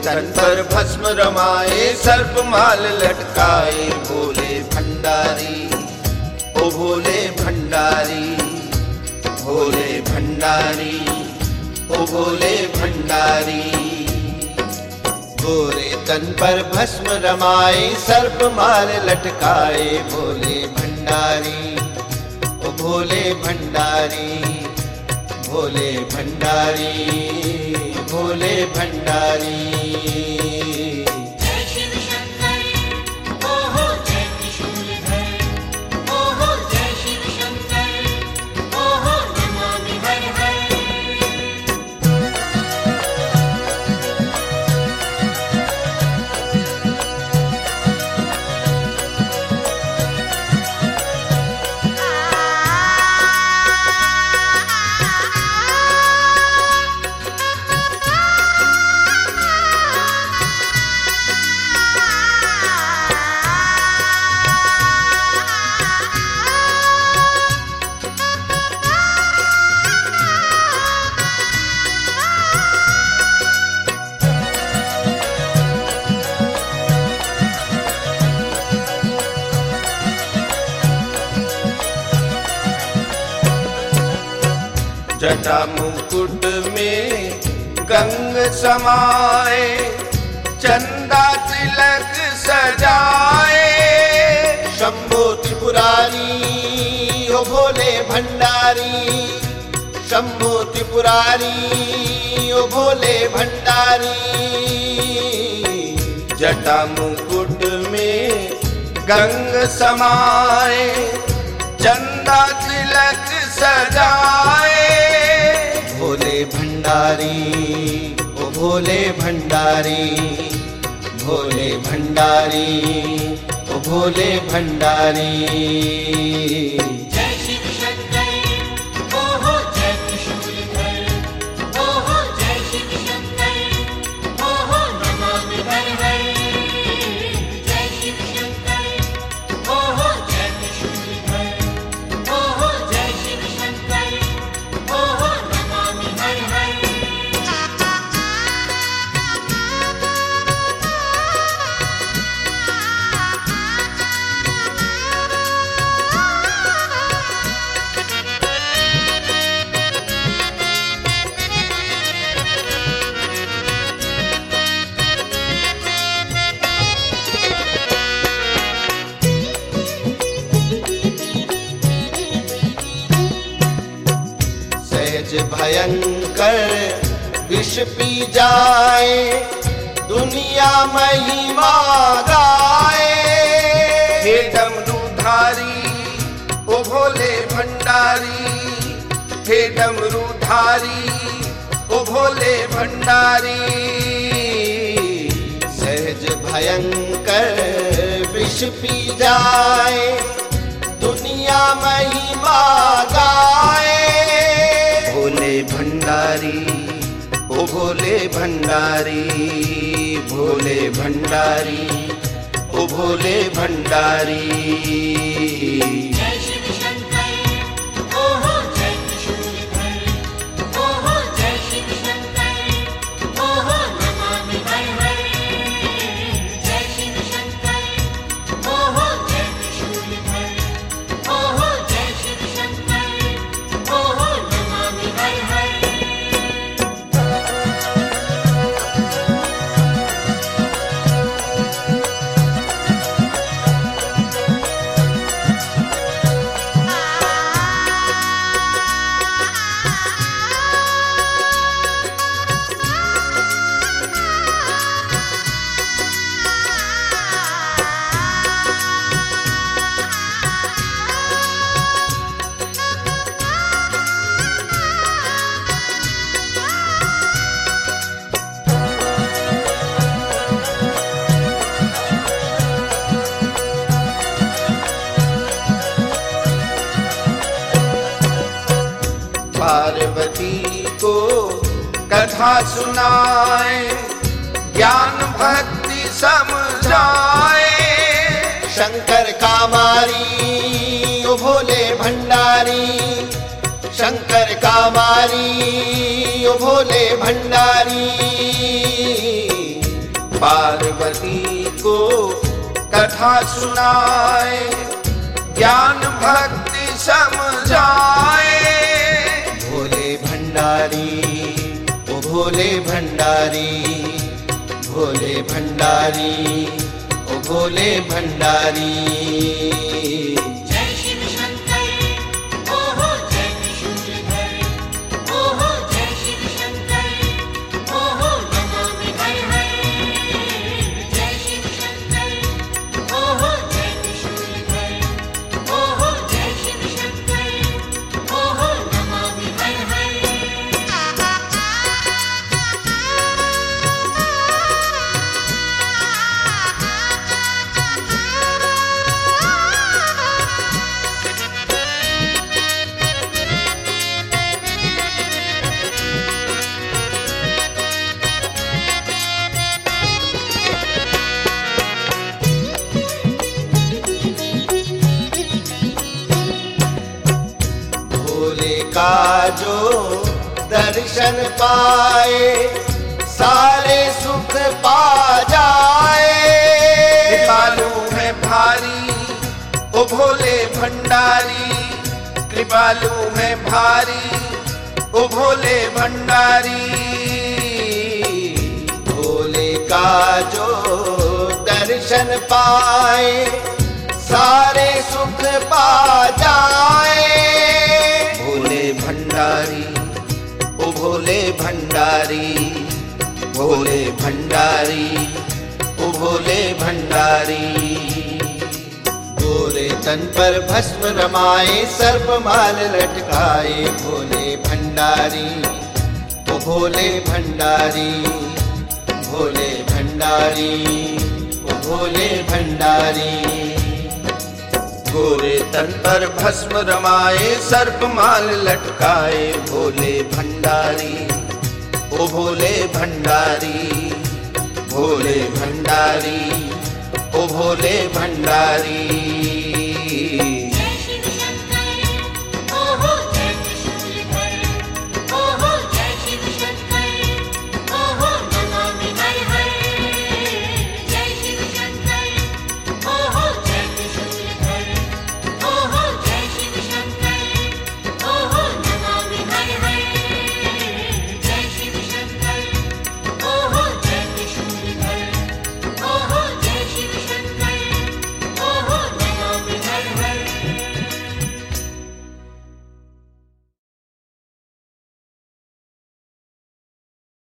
तन पर भस्म रमाए, सर्प माल लटकाए, भोले भंडारी, ओ भोले भंडारी, भोले भंडारी, ओ भोले भंडारी। गोरे तन पर भस्म रमाए, सर्प माल लटकाए, भोले भंडारी, ओ भोले भंडारी, भोले भंडारी, भोले भंडारी। जय शिव शंकर, ओ हो जय त्रिशूलधर, ओ हो जय शिव शंकर, ओ हो नमामि हर हर। जटा मुकुट में गंग समाए, चंदा तिलक सजाए, शंभो त्रिपुरारी, ओ भोले भंडारी, शंभो त्रिपुरारी, ओ भोले भंडारी। जटा मुकुट में गंग समाए, चंदा तिलक सजाए, भोले भंडारी, ओ भोले भंडारी, भोले भंडारी, ओ भोले भंडारी। जय शिव शंकर, ओ हो जय त्रिशूलधर, ओ हो जय शिव शंकर, ओ हो नमामि हर हर। जय शिव शंकर, ओ हो जय त्रिशूलधर, ओ हो जय शिव शंकर, ओ हो नमामि हर हर। सहज भयंकर विष पी जाए, दुनिया महिमा गाए, हे डमरूधारी, ओ भोले भंडारी, हे डमरूधारी, ओ भोले भंडारी। सहज भयंकर विष पी जाए, दुनिया महिमा गाए, भोले भंडारी, ओ भोले भंडारी, भोले भंडारी, ओ भोले भंडारी। जय शिव शंकर, ओ हो जय त्रिशूलधर, ओ हो जय शिव शंकर, ओ हो नमामि हर हर। जय शिव शंकर, ओ हो जय त्रिशूलधर, ओ हो जय शिव शंकर, ओ हो नमामि हर हर। पार्वती को कथा सुनाए, ज्ञान भक्ति समझाए, शंकर कामारी, ओ भोले भंडारी, शंकर कामारी, ओ भोले भंडारी। पार्वती को कथा सुनाए, ज्ञान भक्ति समझाए। भोले भंडारी, ओ भोले भंडारी, भोले भंडारी, ओ भोले भंडारी। जय शिव शंकर ओहो जय त्रिशूलधर, ओहो जय शिव शंकर ओहो नमामि हर हर। जय शिव शंकर ओहो जय त्रिशूलधर, ओहो जय शिव शंकर ओहो नमामि हर हर। भोले का जो दर्शन पाए, सारे सुख पा जाए। कृपालु है भारी ओ भोले भंडारी, कृपालु है भारी ओ भोले भंडारी। भोले का जो दर्शन पाए, सारे सुख पा जाए। भोले भंडारी ओ भोले भंडारी, भोले भंडारी ओ भोले भंडारी। गोरे तन पर भस्म रमाए, सर्प माल लटकाए। भोले भंडारी, ओ भोले भंडारी, भोले भंडारी, ओ भोले भंडारी। गोरे तन पर भस्म रमाए, सर्प माल लटकाए। भोले भंडारी ओ भोले भंडारी, भोले भंडारी ओ भोले भंडारी।